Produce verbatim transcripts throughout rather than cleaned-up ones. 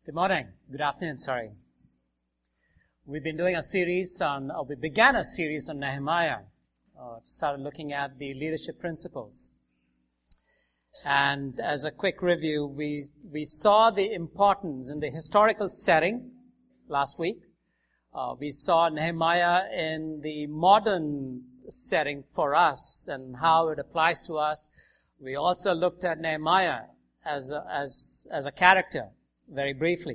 Good morning. Good afternoon, sorry. We've been doing a series on, or we began a series on Nehemiah. Uh, started looking at the leadership principles. And as a quick review, we, we saw the importance in the historical setting last week. Uh, we saw Nehemiah in the modern setting for us and how it applies to us. We also looked at Nehemiah as a, as, as a character. Very briefly.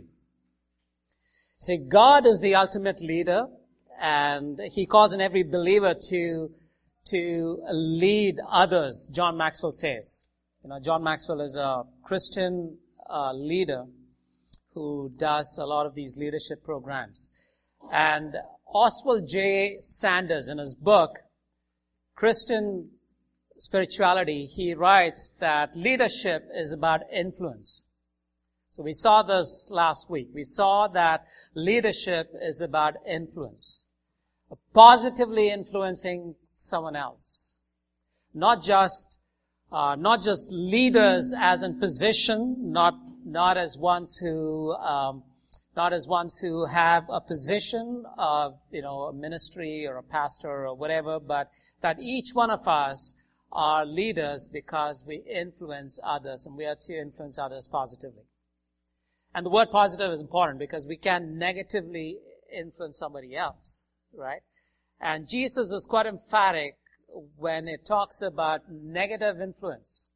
See, God is the ultimate leader, and He calls on every believer to, to lead others, John Maxwell says. You know, John Maxwell is a Christian uh, leader who does a lot of these leadership programs. And Oswald J. Sanders, in his book, Christian Spirituality, he writes that leadership is about influence. So we saw this last week. We saw that leadership is about influence. Positively influencing someone else. Not just, uh, not just leaders as in position, not, not as ones who, um, not as ones who have a position of, you know, a ministry or a pastor or whatever, but that each one of us are leaders because we influence others, and we are to influence others positively. And the word positive is important because we can negatively influence somebody else, right? And Jesus is quite emphatic when it talks about negative influence.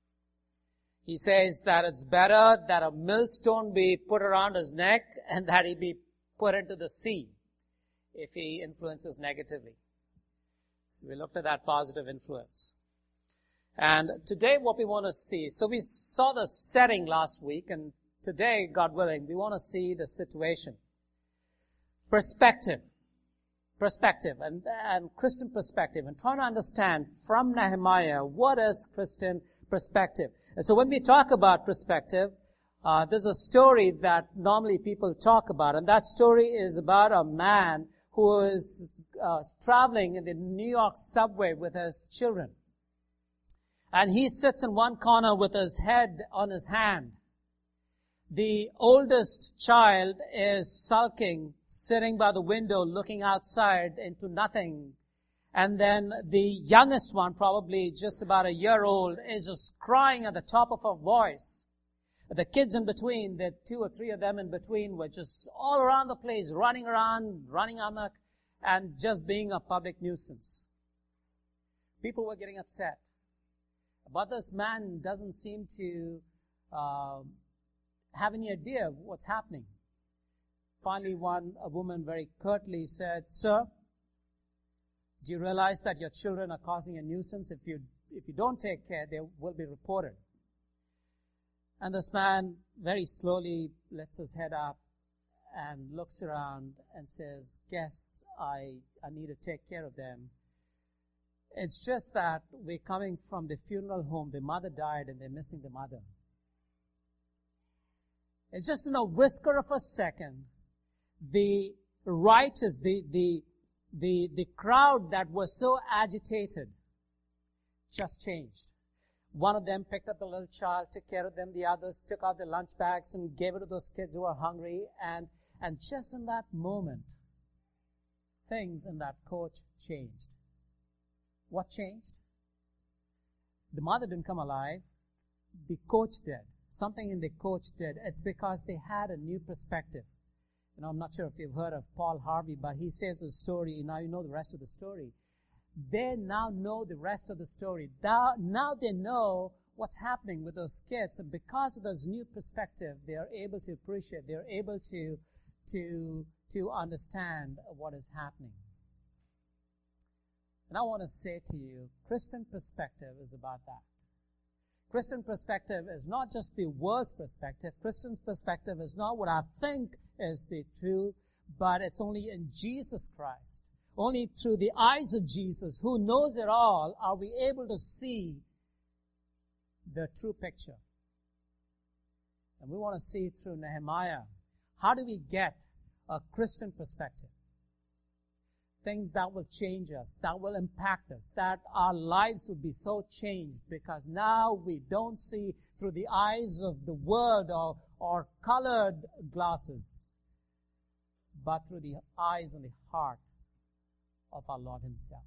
He says that it's better that a millstone be put around his neck and that he be put into the sea if he influences negatively. So we looked at that positive influence. And today what we want to see, so we saw the setting last week, and today, God willing, we want to see the situation. Perspective. Perspective and, and Christian perspective. And trying to understand from Nehemiah, what is Christian perspective? And so when we talk about perspective, uh, there's a story that normally people talk about. And that story is about a man who is uh, traveling in the New York subway with his children. And he sits in one corner with his head on his hand. The oldest child is sulking, sitting by the window, looking outside into nothing. And then the youngest one, probably just about a year old, is just crying at the top of her voice. The kids in between, the two or three of them in between, were just all around the place, running around, running amok, and just being a public nuisance. People were getting upset. But this man doesn't seem to uh, have any idea of what's happening. Finally, one, a woman very curtly said, "Sir, do you realize that your children are causing a nuisance? If you, if you don't take care, they will be reported." And this man very slowly lifts his head up and looks around and says, "Yes, I, I need to take care of them. It's just that we're coming from the funeral home. The mother died and they're missing the mother." It's just in a whisker of a second, the righteous, the, the, the, the crowd that was so agitated just changed. One of them picked up the little child, took care of them. The others took out their lunch bags and gave it to those kids who were hungry. And, and just in that moment, things in that coach changed. What changed? The mother didn't come alive. The coach did. Something in the coach did. It's because they had a new perspective. You know, I'm not sure if you've heard of Paul Harvey, but he says the story. Now you know the rest of the story. They now know the rest of the story. Now, now they know what's happening with those kids. And because of this new perspective, they are able to appreciate, they're able to, to, to understand what is happening. And I want to say to you, Christian perspective is about that. Christian perspective is not just the world's perspective. Christian perspective is not what I think is the truth, but it's only in Jesus Christ. Only through the eyes of Jesus, who knows it all, are we able to see the true picture. And we want to see through Nehemiah. How do we get a Christian perspective? things that will change us, that will impact us, that our lives will be so changed because now we don't see through the eyes of the world or, or colored glasses, but through the eyes and the heart of our Lord himself.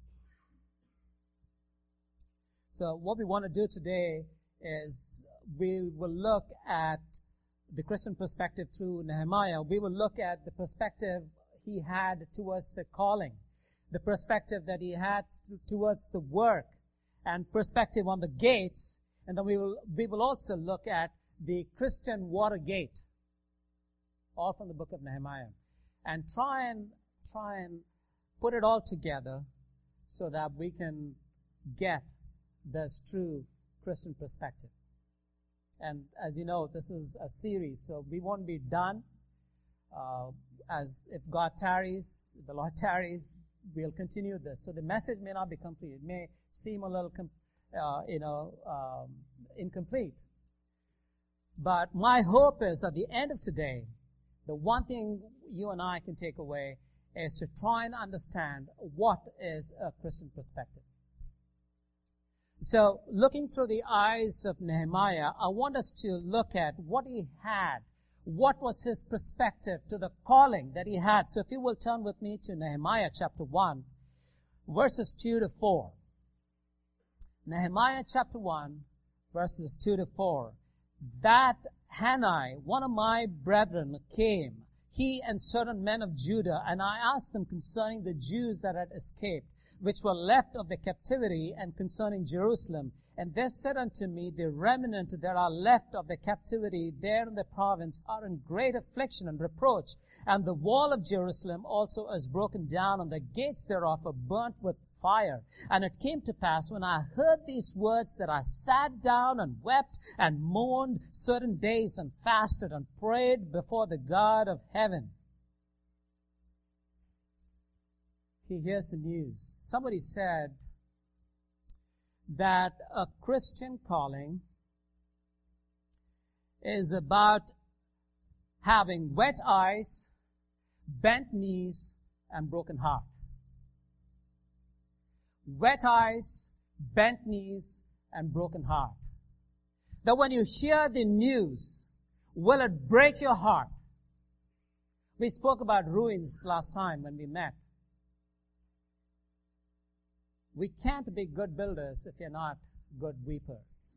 So what we want to do today is we will look at the Christian perspective through Nehemiah. We will look at the perspective he had towards the calling, the perspective that he had towards the work, and perspective on the gates. And then we will, we will also look at the Christian water gate, all from the book of Nehemiah, and try and, try and put it all together so that we can get this true Christian perspective. And as you know, this is a series, so we won't be done. Uh, as if God tarries, if the Lord tarries, we'll continue this. So the message may not be complete. It may seem a little, com- uh, you know, um, incomplete. But my hope is at the end of today, the one thing you and I can take away is to try and understand what is a Christian perspective. So, looking through the eyes of Nehemiah, I want us to look at what he had. What was his perspective to the calling that he had? So if you will turn with me to Nehemiah chapter one, verses two to four. Nehemiah chapter one, verses two to four. That Hanai, one of my brethren, came, he and certain men of Judah, and I asked them concerning the Jews that had escaped, which were left of the captivity, and concerning Jerusalem. And they said unto me, the remnant that are left of the captivity there in the province are in great affliction and reproach. And the wall of Jerusalem also is broken down, and the gates thereof are burnt with fire. And it came to pass, when I heard these words, that I sat down and wept and mourned certain days and fasted and prayed before the God of heaven. He hears the news. Somebody said that a Christian calling is about having wet eyes, bent knees, and broken heart. Wet eyes, bent knees, and broken heart. That when you hear the news, will it break your heart? We spoke about ruins last time when we met. We can't be good builders if you're not good weepers.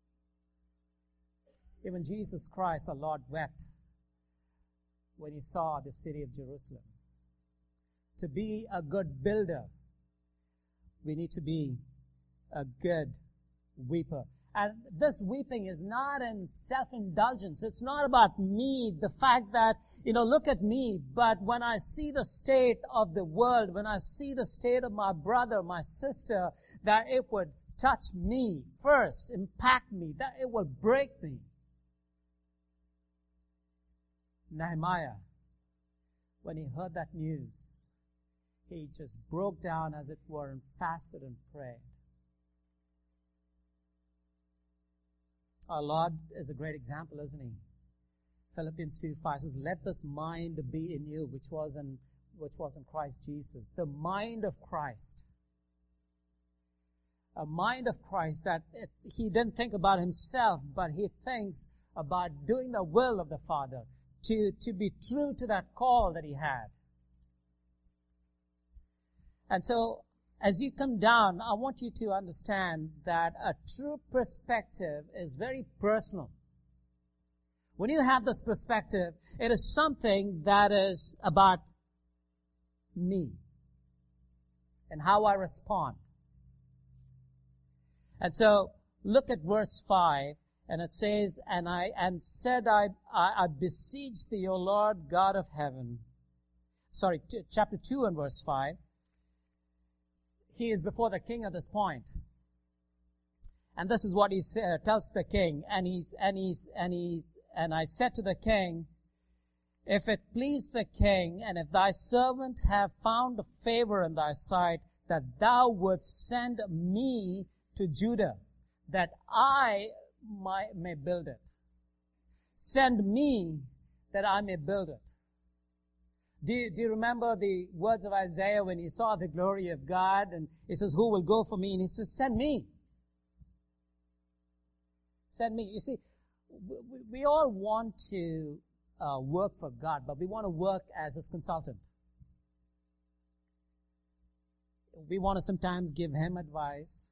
Even Jesus Christ, our Lord, wept when he saw the city of Jerusalem. To be a good builder, we need to be a good weeper. And this weeping is not in self-indulgence. It's not about me, the fact that, you know, look at me. But when I see the state of the world, when I see the state of my brother, my sister, that it would touch me first, impact me, that it will break me. Nehemiah, when he heard that news, he just broke down, as it were, and fasted and prayed. Our Lord is a great example, isn't he? Philippians two five says, let this mind be in you, which was in, which was in Christ Jesus. The mind of Christ. A mind of Christ that it, he didn't think about himself, but he thinks about doing the will of the Father, to, to be true to that call that he had. And so, as you come down, I want you to understand that a true perspective is very personal. When you have this perspective, it is something that is about me and how I respond. And so, look at verse five, and it says, And I and said, I, I, I beseech thee, O Lord God of heaven. Sorry, t- chapter two and verse five. He is before the king at this point. And this is what he sa- tells the king. And he's, and he's, and he, and I said to the king, if it please the king, and if thy servant have found favor in thy sight, that thou wouldst send me to Judah, that I might, may build it. Send me that I may build it. Do you, do you remember the words of Isaiah when he saw the glory of God? And he says, who will go for me? And he says, send me. Send me. You see, we, we all want to uh, work for God, but we want to work as His consultant. We want to sometimes give Him advice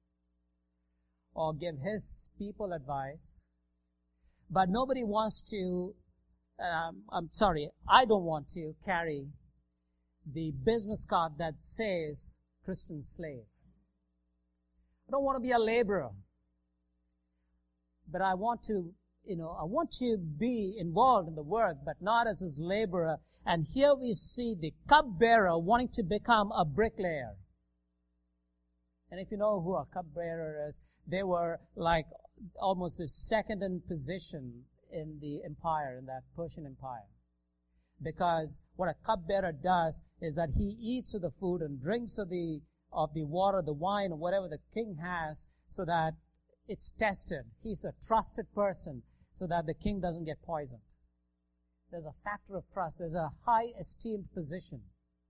or give His people advice, but nobody wants to, um, I'm sorry, I don't want to carry the business card that says Christian slave. I don't want to be a laborer, but I want to, you know, I want to be involved in the work, but not as His laborer. And here we see the cupbearer wanting to become a bricklayer. And if you know who a cupbearer is, they were like almost the second in position in the empire, in that Persian Empire. Because what a cupbearer does is that he eats of the food and drinks of the of the water, the wine, or whatever the king has, so that it's tested. He's a trusted person, so that the king doesn't get poisoned. There's a factor of trust. There's a high esteemed position.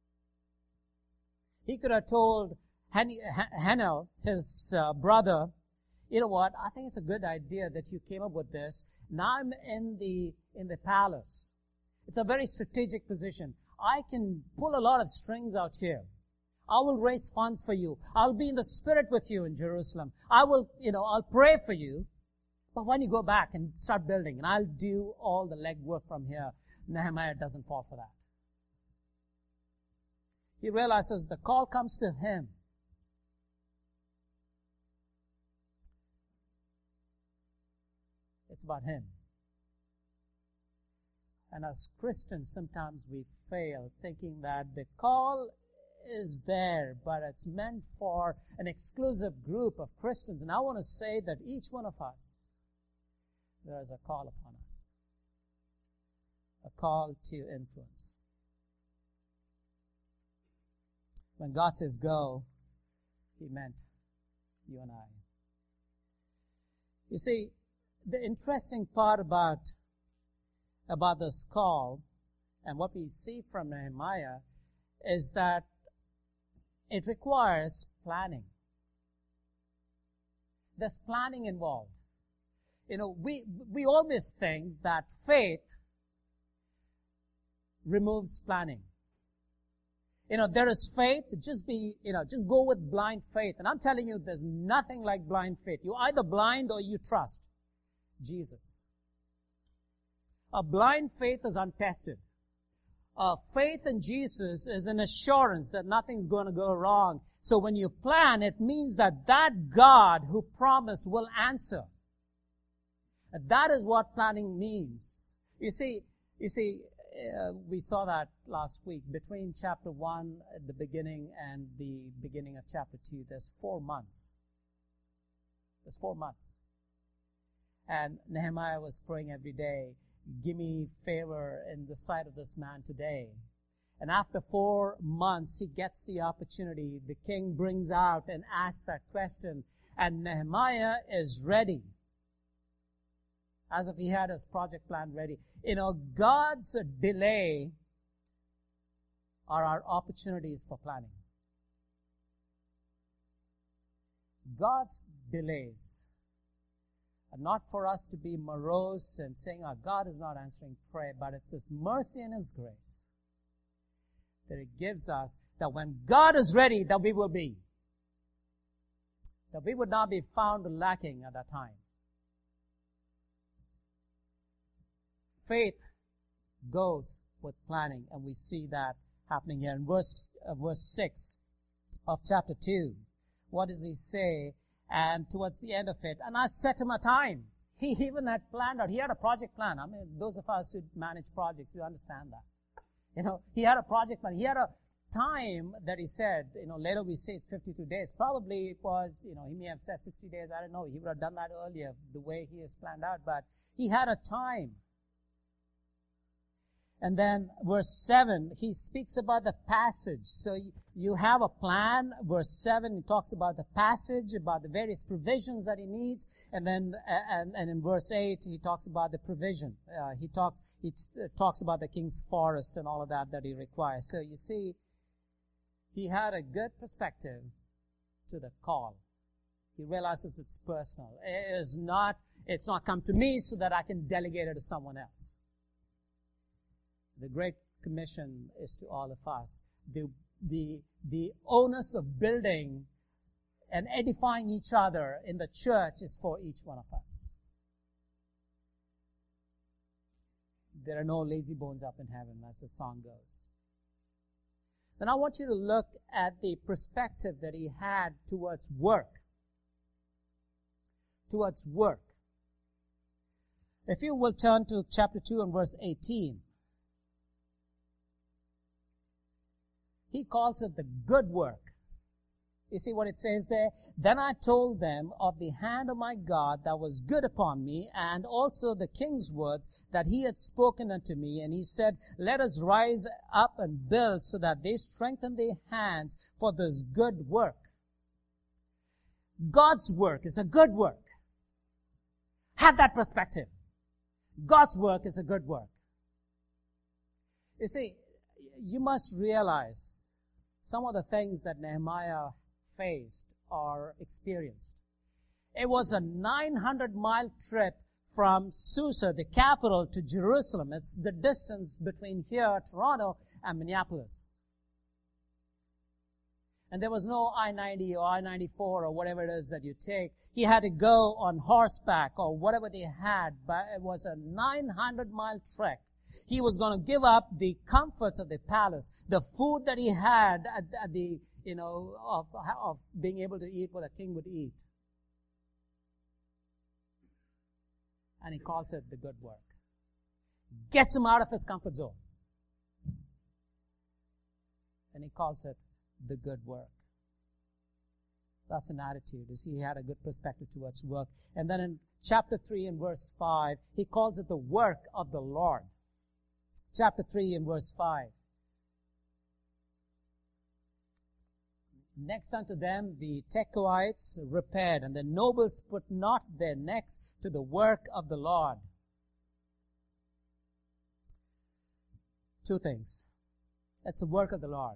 He could have told Hanel, his uh, brother, you know what, I think it's a good idea that you came up with this. Now I'm in the in the palace. It's a very strategic position. I can pull a lot of strings out here. I will raise funds for you. I'll be in the spirit with you in Jerusalem. I will, you know, I'll pray for you. But when you go back and start building, and I'll do all the legwork from here, Nehemiah doesn't fall for that. He realizes the call comes to him. It's about him. And as Christians, sometimes we fail thinking that the call is there, but it's meant for an exclusive group of Christians. And I want to say that each one of us, there is a call upon us. A call to influence. When God says go, He meant you and I. You see, the interesting part about, about this call and what we see from Nehemiah is that it requires planning. There's planning involved. You know, we, we always think that faith removes planning. You know, there is faith, just be, you know, just go with blind faith. And I'm telling you, there's nothing like blind faith. You're either blind or you trust Jesus. A blind faith is untested. Uh, faith in Jesus is an assurance that nothing's going to go wrong. So when you plan, it means that that God who promised will answer. And that is what planning means. You see, you see, uh, we saw that last week. Between chapter one at the beginning and the beginning of chapter two, there's four months. There's four months. And Nehemiah was praying every day, give me favor in the sight of this man today. And after four months, he gets the opportunity. The king brings out and asks that question. And Nehemiah is ready. As if he had his project plan ready. You know, God's delay are our opportunities for planning. God's delays are not for us to be morose and saying, oh, God is not answering prayer, but it's His mercy and His grace that it gives us that when God is ready, that we will be. That we would not be found lacking at that time. Faith goes with planning, and we see that happening here in verse, uh, verse six of chapter two. What does he say? And towards the end of it, and I set him a time. He even had planned out. He had a project plan. I mean, those of us who manage projects, you understand that. You know, he had a project plan. He had a time that he said, you know, later we say it's fifty-two days. Probably it was, you know, he may have said sixty days. I don't know. He would have done that earlier, the way he has planned out. But he had a time. And then verse seven, he speaks about the passage. So you have a plan. Verse seven, he talks about the passage, about the various provisions that he needs. And then, and, and in verse eight, he talks about the provision. Uh, he talks, he t- talks about the king's forest and all of that that he requires. So you see, he had a good perspective to the call. He realizes it's personal. It is not, It's not come to me so that I can delegate it to someone else. The Great Commission is to all of us. The, the, the onus of building and edifying each other in the church is for each one of us. There are no lazy bones up in heaven, as the song goes. Then I want you to look at the perspective that he had towards work. Towards work. If you will turn to chapter two and verse eighteen. He calls it the good work. You see what it says there? Then I told them of the hand of my God that was good upon me, and also the king's words that he had spoken unto me. And he said, let us rise up and build, so that they strengthen their hands for this good work. God's work is a good work. Have that perspective. God's work is a good work. You see, you must realize some of the things that Nehemiah faced or experienced. It was a nine hundred mile trip from Susa, the capital, to Jerusalem. It's the distance between here, Toronto, and Minneapolis. And there was no I ninety or I ninety-four or whatever it is that you take. He had to go on horseback or whatever they had, but it was a nine hundred mile trek. He was going to give up the comforts of the palace, the food that he had at, at the, you know, of, of being able to eat what a king would eat. And he calls it the good work. Gets him out of his comfort zone. And he calls it the good work. That's an attitude. You see, he had a good perspective towards work. And then in chapter three and verse five, he calls it the work of the Lord. Chapter three and verse five. Next unto them the Tekoites repaired, and the nobles put not their necks to the work of the Lord. Two things. It's the work of the Lord.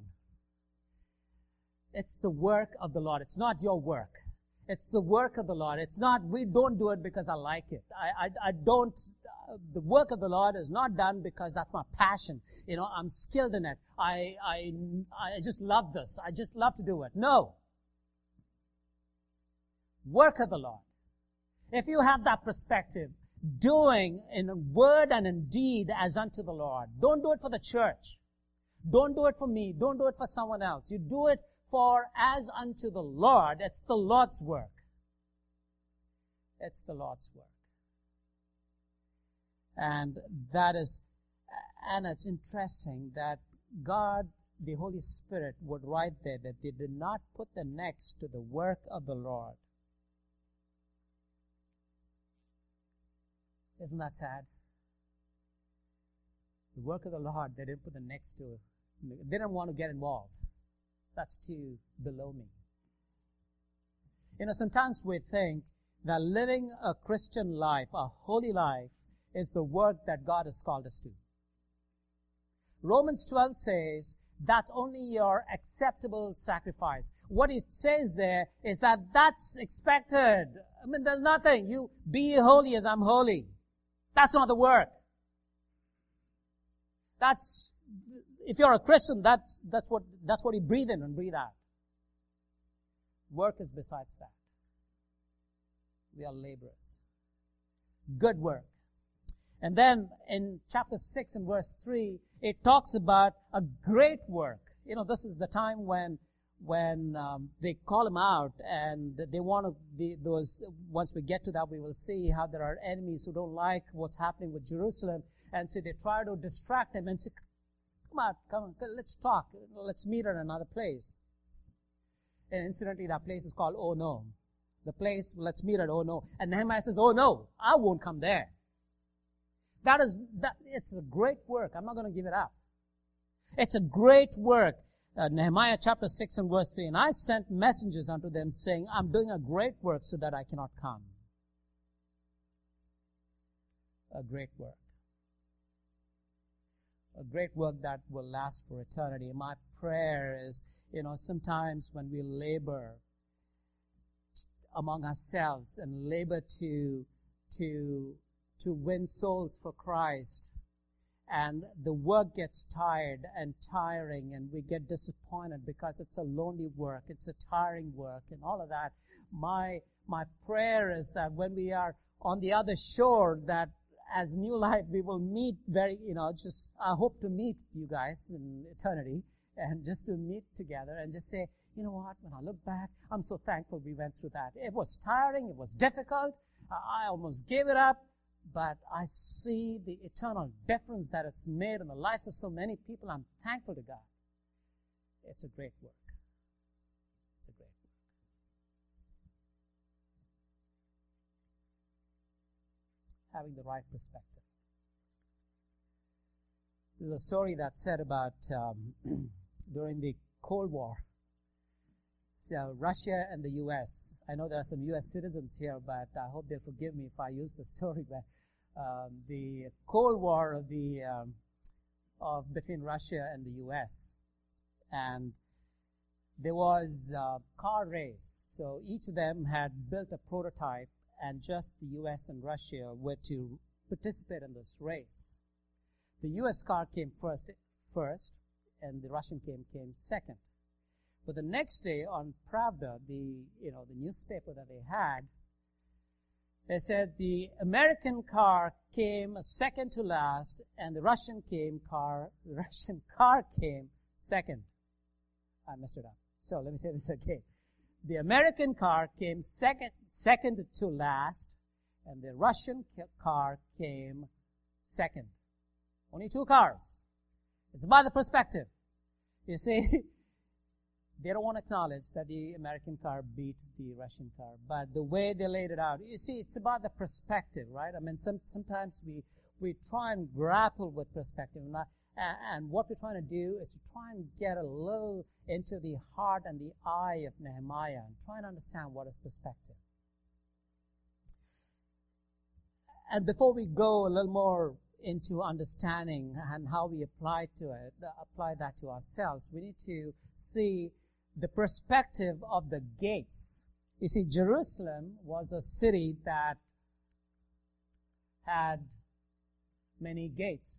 It's the work of the Lord. It's not your work. It's the work of the Lord. It's not, we don't do it because I like it. I, I, I don't, uh, the work of the Lord is not done because that's my passion. You know, I'm skilled in it. I, I, I just love this. I just love to do it. No. Work of the Lord. If you have that perspective, doing in word and in deed as unto the Lord. Don't do it for the church. Don't do it for me. Don't do it for someone else. You do it for as unto the Lord. It's the Lord's work. It's the Lord's work. And that is, and it's interesting that God, the Holy Spirit, would write there that they did not put their necks to the work of the Lord. Isn't that sad? The work of the Lord, they didn't put their necks to it. They didn't want to get involved. That's too below me. You know, sometimes we think that living a Christian life, a holy life, is the work that God has called us to. Romans twelve says, that's only your acceptable sacrifice. What it says there is that that's expected. I mean, there's nothing. You be holy as I'm holy. That's not the work. That's, if you're a Christian, that's, that's what, that's what you breathe in and breathe out. Work is besides that. We are laborers. Good work. And then in chapter six and verse three, it talks about a great work. You know, this is the time when, when, um, they call him out and they want to be those, once we get to that, we will see how there are enemies who don't like what's happening with Jerusalem. And so they try to distract him and say, come out, come on, let's talk. Let's meet at another place. And incidentally, that place is called Oh No. The place, let's meet at Oh No. And Nehemiah says, oh no, I won't come there. That is, that, it's a great work. I'm not going to give it up. It's a great work. Uh, Nehemiah chapter six and verse three. And I sent messengers unto them saying, I'm doing a great work so that I cannot come. A great work. A great work that will last for eternity. My prayer is, you know, sometimes when we labor among ourselves and labor to to, to win souls for Christ, and the work gets tired and tiring, and we get disappointed because it's a lonely work, it's a tiring work, and all of that. My, my prayer is that when we are on the other shore, that as New Life, we will meet very, you know, just, I hope to meet you guys in eternity, and just to meet together and just say, you know what, when I look back, I'm so thankful we went through that. It was tiring, it was difficult, I almost gave it up, but I see the eternal difference that it's made in the lives of so many people. I'm thankful to God. It's a great work. It's a great work. Having the right perspective. There's a story that's said about um, during the Cold War. So Russia and the U S. I know there are some U S citizens here, but I hope they'll forgive me if I use the story. But um, the Cold War of the um, of between Russia and the U S. And there was a car race. So each of them had built a prototype, and just the U S and Russia were to participate in this race. The U S car came first, first, and the Russian came came second. But the next day on Pravda, the you know the newspaper that they had, they said the American car came second to last, and the Russian came car the Russian car came second. I messed it up. So let me say this again. The American car came second second to last, and the Russian car came second. Only two cars. It's about the perspective. You see. They don't want to acknowledge that the American car beat the Russian car, but the way they laid it out, you see, it's about the perspective, right? I mean, some, sometimes we we try and grapple with perspective, and, I, and what we're trying to do is to try and get a little into the heart and the eye of Nehemiah and try and understand what is perspective. And before we go a little more into understanding and how we apply to it, apply that to ourselves, we need to see the perspective of the gates. You see, Jerusalem was a city that had many gates.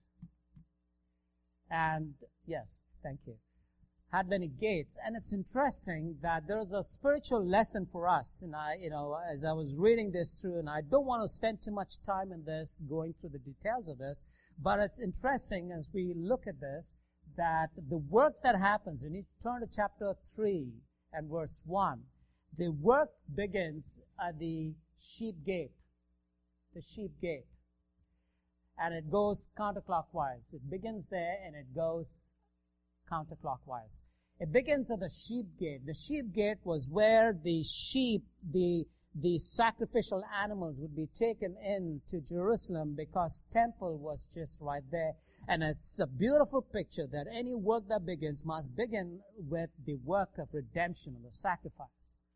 And, yes, thank you. Had many gates. And it's interesting that there's a spiritual lesson for us. And I, you know, as I was reading this through, and I don't want to spend too much time in this, going through the details of this, but it's interesting as we look at this, that the work that happens, you need to turn to chapter three and verse one. The work begins at the sheep gate. The sheep gate. And it goes counterclockwise. It begins there and it goes counterclockwise. It begins at the sheep gate. The sheep gate was where the sheep, the the sacrificial animals would be taken in to Jerusalem because temple was just right there. And it's a beautiful picture that any work that begins must begin with the work of redemption and the sacrifice.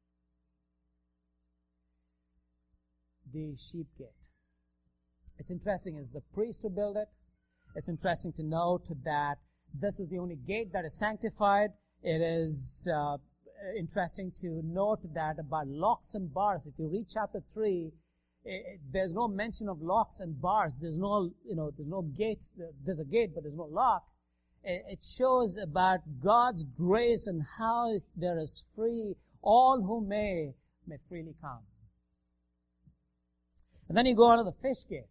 The sheep gate. It's interesting as the priest who built it. It's interesting to note that this is the only gate that is sanctified. It is uh, interesting to note that about locks and bars. If you read chapter three, it, there's no mention of locks and bars. There's no, you know, there's no gate. There's a gate, but there's no lock. It, it shows about God's grace and how there is free. All who may, may freely come. And then you go on to the fish gate.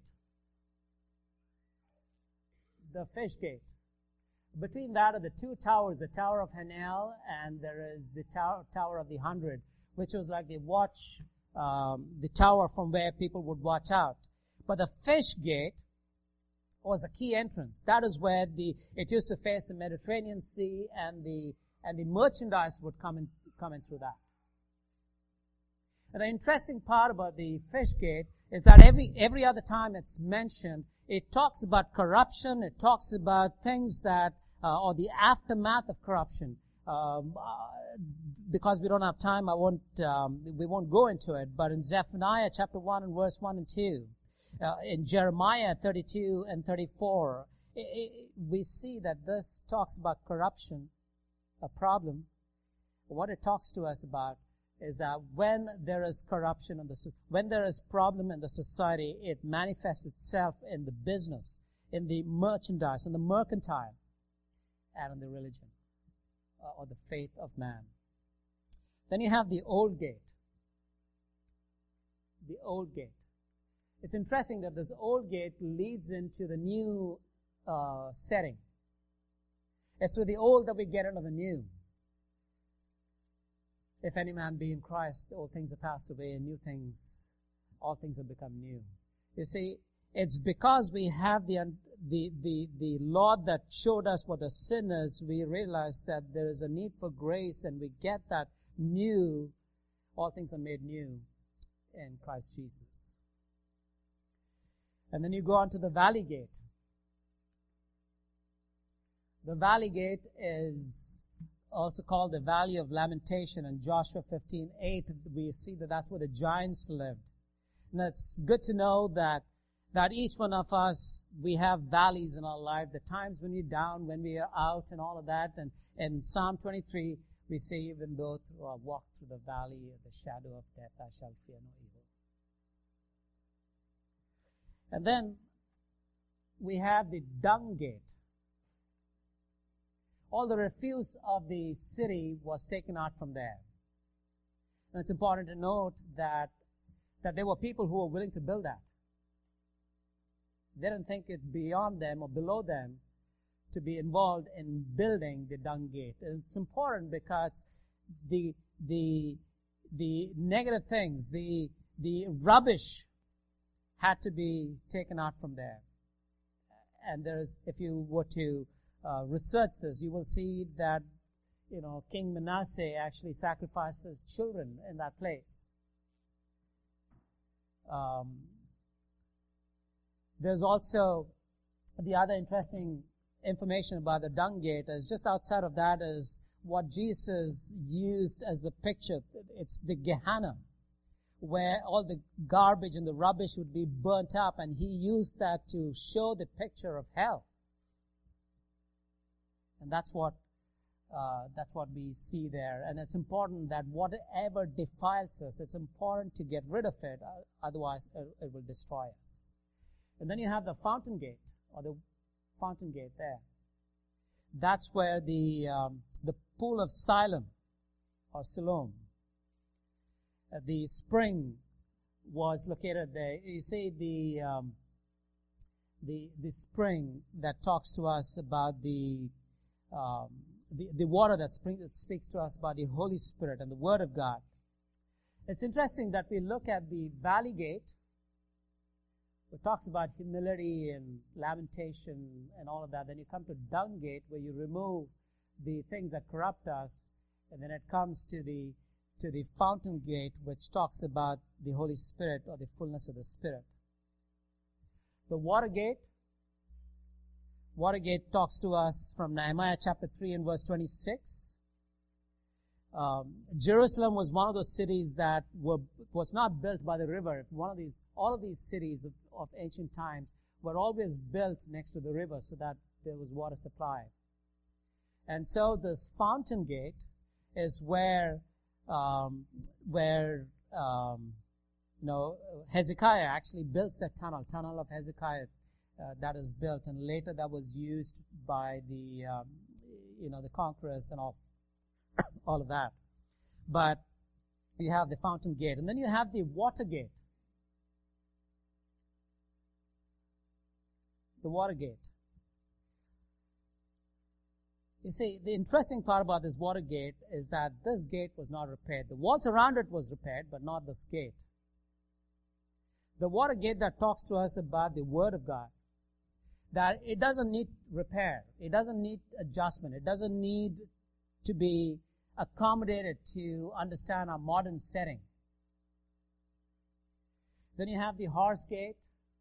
The fish gate. Between that are the two towers, the Tower of Hanel, and there is the tower, tower of the Hundred, which was like the watch, um, the tower from where people would watch out. But the fish gate was a key entrance. That is where the it used to face the Mediterranean Sea, and the and the merchandise would come in come in through that. And the interesting part about the fish gate is that every every other time it's mentioned, it talks about corruption. It talks about things that, uh, or the aftermath of corruption. Um, uh, because we don't have time, I won't. Um, we won't go into it. But in Zephaniah chapter one and verse one and two, uh, in Jeremiah thirty-two and thirty-four, it, it, we see that this talks about corruption, a problem. What it talks to us about is that when there is corruption in the, when there is problem in the society, it manifests itself in the business, in the merchandise, in the mercantile, and in the religion, uh, or the faith of man. Then you have the old gate. The old gate. It's interesting that this old gate leads into the new uh, setting. It's through the old that we get into the new. If any man be in Christ, the old things are passed away, and new things, all things have become new. You see, it's because we have the the the the Lord that showed us what a sin is, we realize that there is a need for grace, and we get that new, all things are made new in Christ Jesus. And then you go on to the valley gate. The valley gate is also called the Valley of Lamentation. In Joshua fifteen eight, we see that that's where the giants lived. And it's good to know that that each one of us, we have valleys in our life, the times when we're down, when we are out, and all of that. And in Psalm twenty-three, we say, even though I walk through the valley of the shadow of death, I shall fear no evil. And then we have the dung gate. All the refuse of the city was taken out from there. And it's important to note that, that there were people who were willing to build that. They didn't think it beyond them or below them to be involved in building the dung gate. And it's important because the the the negative things, the the rubbish had to be taken out from there. And there's, if you were to uh, research this, you will see that, you know, King Manasseh actually sacrificed his children in that place. Um, there's also the other interesting information about the dung gate is just outside of that is what Jesus used as the picture. It's the Gehenna, where all the garbage and the rubbish would be burnt up, and he used that to show the picture of hell. And that's what uh, that's what we see there. And it's important that whatever defiles us, it's important to get rid of it, uh, otherwise it, it will destroy us. And then you have the fountain gate, or the fountain gate there. That's where the um, the pool of Siloam, or Siloam, uh, the spring was located there. You see the um, the the spring that talks to us about the um, the, the water that, spring, that speaks to us about the Holy Spirit and the Word of God. It's interesting that we look at the valley gate. It talks about humility and lamentation and all of that. Then you come to dung gate, where you remove the things that corrupt us, and then it comes to the to the fountain gate, which talks about the Holy Spirit, or the fullness of the Spirit. The water gate, water gate talks to us from Nehemiah chapter three and verse twenty-six. Um, Jerusalem was one of those cities that were was not built by the river. One of these, all of these cities of, of ancient times were always built next to the river, so that there was water supply. And so this fountain gate is where um, where um, you know Hezekiah actually builds that tunnel, tunnel of Hezekiah, uh, that is built, and later that was used by the um, you know the conquerors and all. all of that. But you have the fountain gate. And then you have the water gate. The water gate. You see, the interesting part about this water gate is that this gate was not repaired. The walls around it was repaired, but not this gate. The water gate that talks to us about the Word of God, that it doesn't need repair. It doesn't need adjustment. It doesn't need to be accommodated to understand our modern setting. Then you have the horse gate,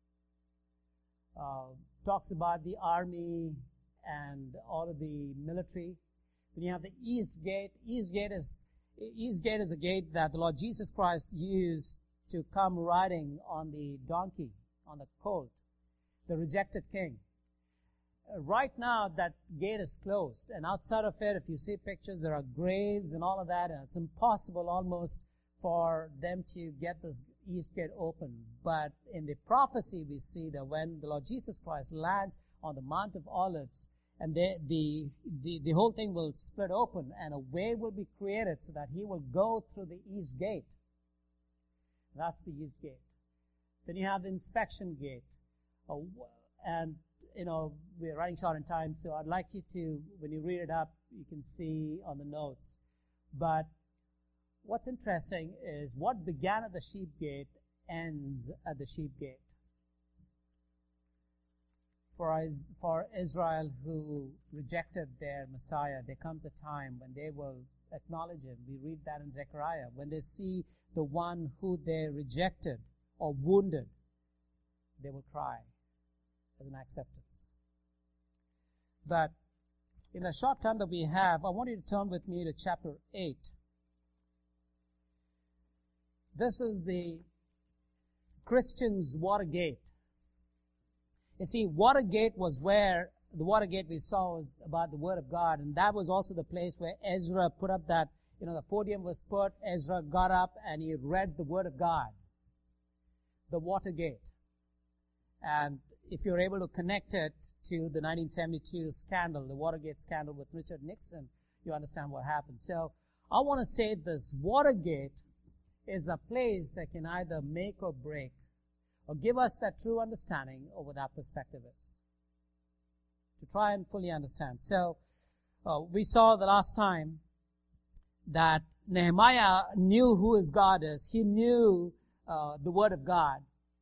uh, talks about the army and all of the military. Then you have the east gate. East gate is east gate is a gate that the Lord Jesus Christ used to come riding on the donkey, on the colt, the rejected king. Right now, that gate is closed, and outside of it, if you see pictures, there are graves and all of that, and it's impossible almost for them to get this east gate open. But in the prophecy, we see that when the Lord Jesus Christ lands on the Mount of Olives, and the, the, the, the whole thing will split open, and a way will be created so that he will go through the east gate. That's the east gate. Then you have the inspection gate. Uh, and, you know, we're running short on time, so I'd like you to, when you read it up, you can see on the notes. But what's interesting is what began at the sheep gate ends at the sheep gate. For, for Israel who rejected their Messiah, there comes a time when they will acknowledge him. We read that in Zechariah. When they see the one who they rejected or wounded, they will cry as an acceptance. But in the short time that we have, I want you to turn with me to chapter eight. This is the Christians' Watergate. You see, Watergate was where, the Watergate we saw was about the Word of God, and that was also the place where Ezra put up that, you know, the podium was put, Ezra got up and he read the Word of God. The Watergate. And if you're able to connect it to the nineteen seventy-two scandal, the Watergate scandal with Richard Nixon, you understand what happened. So, I want to say this, Watergate is a place that can either make or break, or give us that true understanding of what our perspective is. To try and fully understand. So, uh, we saw the last time that Nehemiah knew who his God is. He knew uh, the Word of God.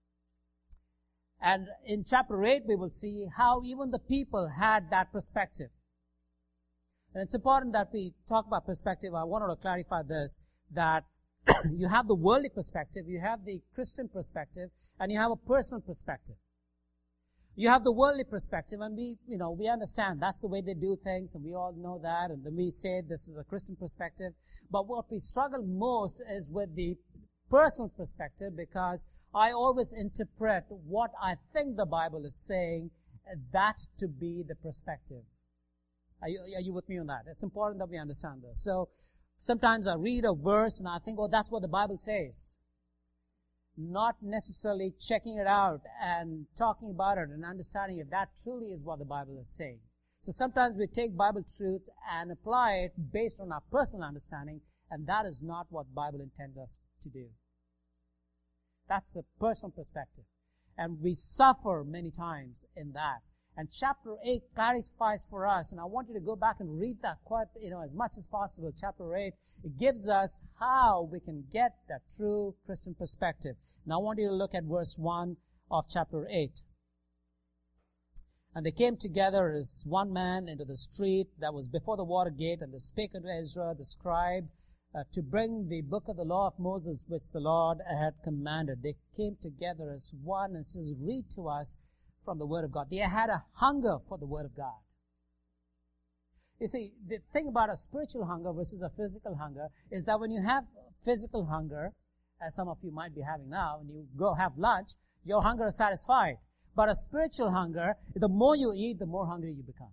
And in chapter eight, we will see how even the people had that perspective. And it's important that we talk about perspective. I wanted to clarify this, that you have the worldly perspective, you have the Christian perspective, and you have a personal perspective. You have the worldly perspective, and we, you know, we understand that's the way they do things, and we all know that, and then we say this is a Christian perspective. But what we struggle most is with the personal perspective, because I always interpret what I think the Bible is saying, that to be the perspective. Are you, are you with me on that? It's important that we understand this. So, sometimes I read a verse and I think, oh, that's what the Bible says. Not necessarily checking it out and talking about it and understanding if that truly is what the Bible is saying. So sometimes we take Bible truths and apply it based on our personal understanding, and that is not what the Bible intends us to do. That's a personal perspective. And we suffer many times in that. And chapter eight clarifies for us, and I want you to go back and read that quite, you know, as much as possible. Chapter eight, it gives us how we can get that true Christian perspective. Now I want you to look at verse one of chapter eight. And they came together as one man into the street that was before the water gate, and they spake unto Ezra the scribe uh, to bring the book of the law of Moses, which the Lord had commanded. They came together as one, and says, read to us from the Word of God. They had a hunger for the Word of God. You see, the thing about a spiritual hunger versus a physical hunger is that when you have physical hunger, as some of you might be having now, when you go have lunch, your hunger is satisfied. But a spiritual hunger, the more you eat, the more hungry you become.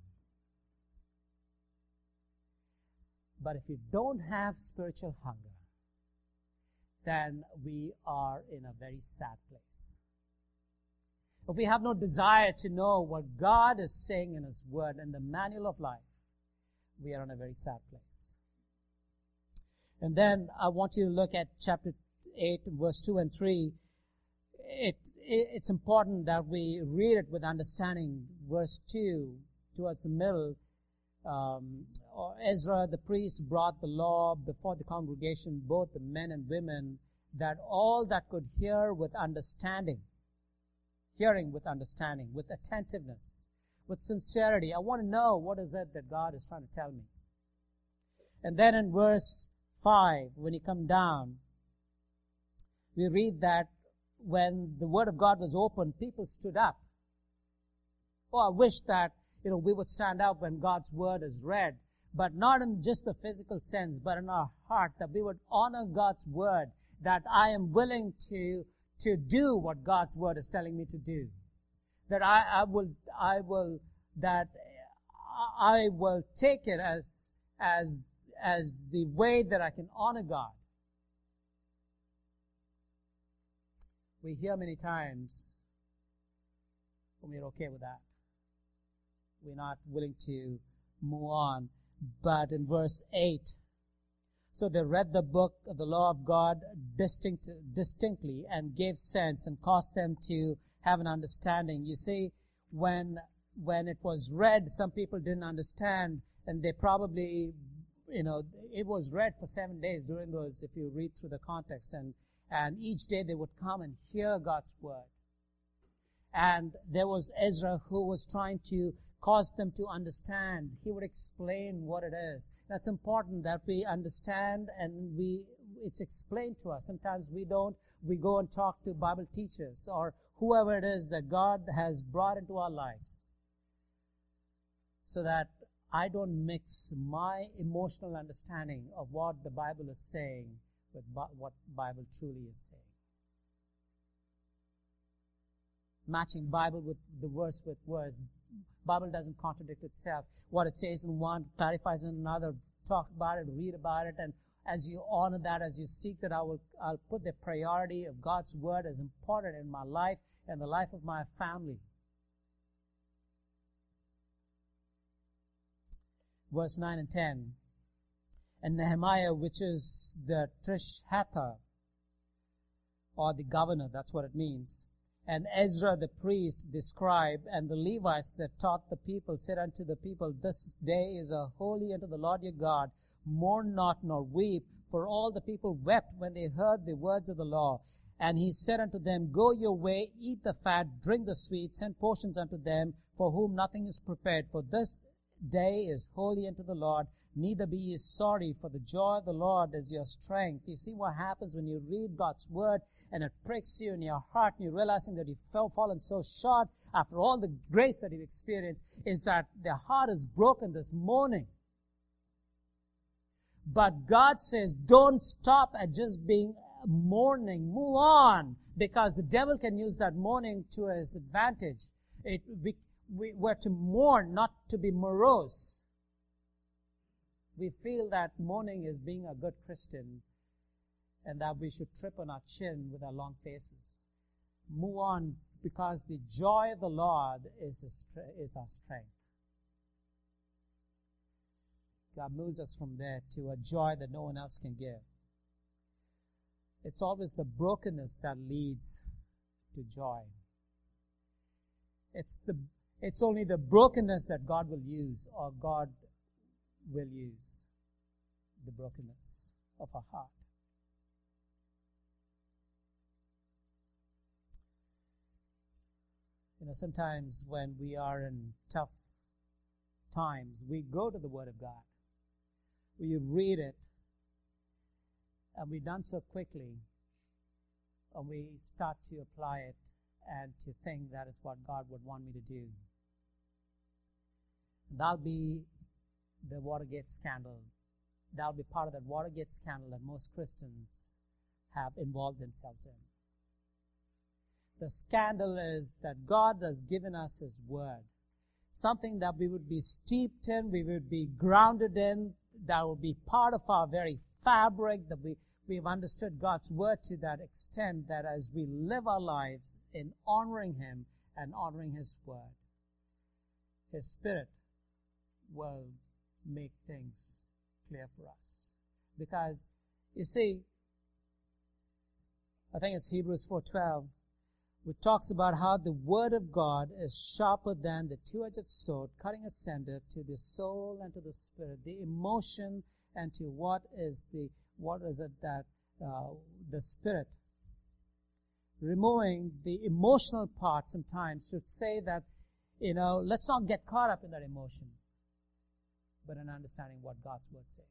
But if you don't have spiritual hunger, then we are in a very sad place. If we have no desire to know what God is saying in His Word and the manual of life, we are in a very sad place. And then I want you to look at chapter eight, verse two and three. It, it, it's important that we read it with understanding. Verse two, towards the middle, um, Ezra the priest brought the law before the congregation, both the men and women, that all that could hear with understanding, hearing with understanding, with attentiveness, with sincerity. I want to know what is it that God is trying to tell me. And then in verse five, when you come down, we read that when the Word of God was opened, people stood up. Oh, I wish that, you know, we would stand up when God's Word is read, but not in just the physical sense, but in our heart, that we would honor God's Word, that I am willing to to do what God's Word is telling me to do. That I, I will, I will, that I will take it as, as, as the way that I can honor God. We hear many times, and we're okay with that. We're not willing to move on. But in verse eight, so they read the book of the law of God distinct, distinctly and gave sense and caused them to have an understanding. You see, when when it was read, some people didn't understand, and they probably, you know, it was read for seven days during those, if you read through the context, and, and each day they would come and hear God's word. And there was Ezra who was trying to cause them to understand. He would explain what it is. That's important that we understand and we it's explained to us. Sometimes we don't. We go and talk to Bible teachers or whoever it is that God has brought into our lives so that I don't mix my emotional understanding of what the Bible is saying with what Bible truly is saying. Matching Bible with the verse with verse. Bible doesn't contradict itself. What it says in one clarifies in another. Talk about it, read about it, and as you honor that, as you seek that, I will I'll put the priority of God's word as important in my life and the life of my family. Verse nine and ten. And Nehemiah, which is the Tishhatha, or the governor, that's what it means, and Ezra the priest, the scribe, and the Levites that taught the people, said unto the people, This day is a holy unto the Lord your God. Mourn not nor weep, for all the people wept when they heard the words of the law. And he said unto them, Go your way, eat the fat, drink the sweet, send portions unto them, for whom nothing is prepared. For this day is holy unto the Lord. Neither be ye sorry, for the joy of the Lord is your strength. You see what happens when you read God's word and it pricks you in your heart and you're realizing that you've fell, fallen so short after all the grace that you've experienced, is that their heart is broken this morning. But God says, don't stop at just being mourning. Move on, because the devil can use that mourning to his advantage. It, we, we, we're to mourn, not to be morose. We feel that mourning is being a good Christian and that we should trip on our chin with our long faces. Move on, because the joy of the Lord is, his, is our strength. God moves us from there to a joy that no one else can give. It's always the brokenness that leads to joy. It's the it's only the brokenness that God will use, or God will use the brokenness of our heart. You know, sometimes when we are in tough times, we go to the Word of God. We read it, and we've done so quickly, and we start to apply it and to think that is what God would want me to do. And that'll be the Watergate scandal. That'll be part of that Watergate scandal that most Christians have involved themselves in. The scandal is that God has given us His Word, something that we would be steeped in, we would be grounded in, that will be part of our very fabric, that we, we've understood God's Word to that extent that as we live our lives in honoring Him and honoring His Word, His Spirit will make things clear for us. Because, you see, I think it's Hebrews four twelve, which talks about how the Word of God is sharper than the two-edged sword, cutting asunder to the soul and to the spirit, the emotion and to what is the what is it that uh, the spirit. Removing the emotional part sometimes should say that, you know, let's not get caught up in that emotion, but in understanding what God's Word says.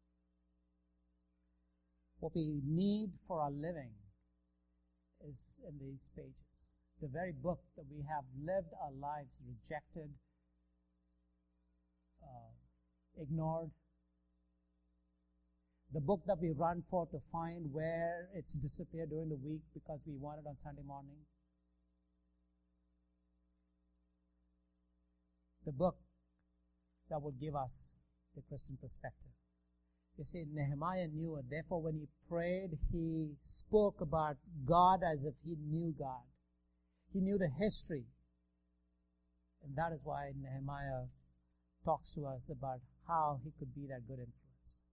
What we need for our living is in these pages. The very book that we have lived our lives rejected, uh, ignored. The book that we run for to find where it's disappeared during the week because we want it on Sunday morning. The book that will give us the Christian perspective. You see, Nehemiah knew it. Therefore, when he prayed, he spoke about God as if he knew God. He knew the history. And that is why Nehemiah talks to us about how he could be that good influence.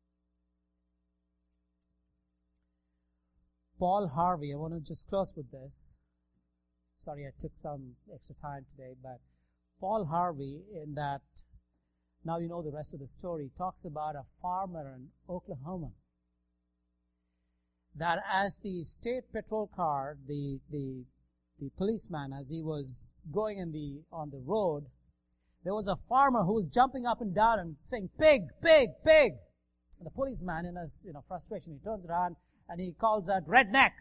Paul Harvey, I want to just close with this. Sorry, I took some extra time today, but Paul Harvey, in that, now you know the rest of the story, talks about a farmer in Oklahoma. That as the state patrol car, the, the, the policeman, as he was going in the, on the road, there was a farmer who was jumping up and down and saying, pig, pig, pig. And the policeman, in his you know, frustration, he turns around and he calls out, redneck.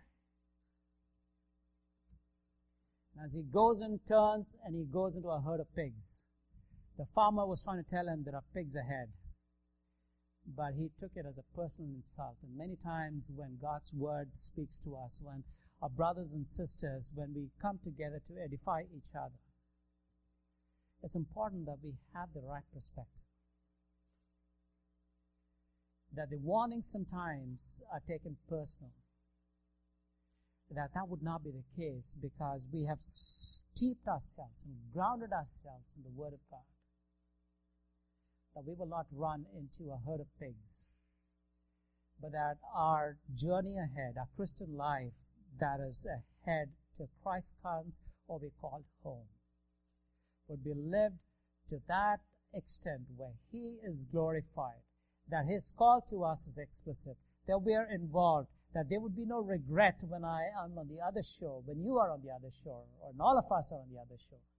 As he goes and turns and he goes into a herd of pigs. The farmer was trying to tell him there are pigs ahead. But he took it as a personal insult. And many times when God's word speaks to us, when our brothers and sisters, when we come together to edify each other, it's important that we have the right perspective. That the warnings sometimes are taken personal. That that would not be the case because we have steeped ourselves and grounded ourselves in the Word of God. That we will not run into a herd of pigs, but that our journey ahead, our Christian life that is ahead till Christ comes or we call home, would be lived to that extent where He is glorified, that His call to us is explicit, that we are involved, that there would be no regret when I am on the other shore, when you are on the other shore, or when all of us are on the other shore.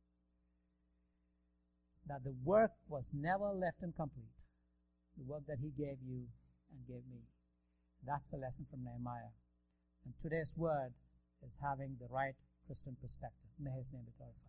That the work was never left incomplete. The work that He gave you and gave me. That's the lesson from Nehemiah. And today's word is having the right Christian perspective. May His name be glorified.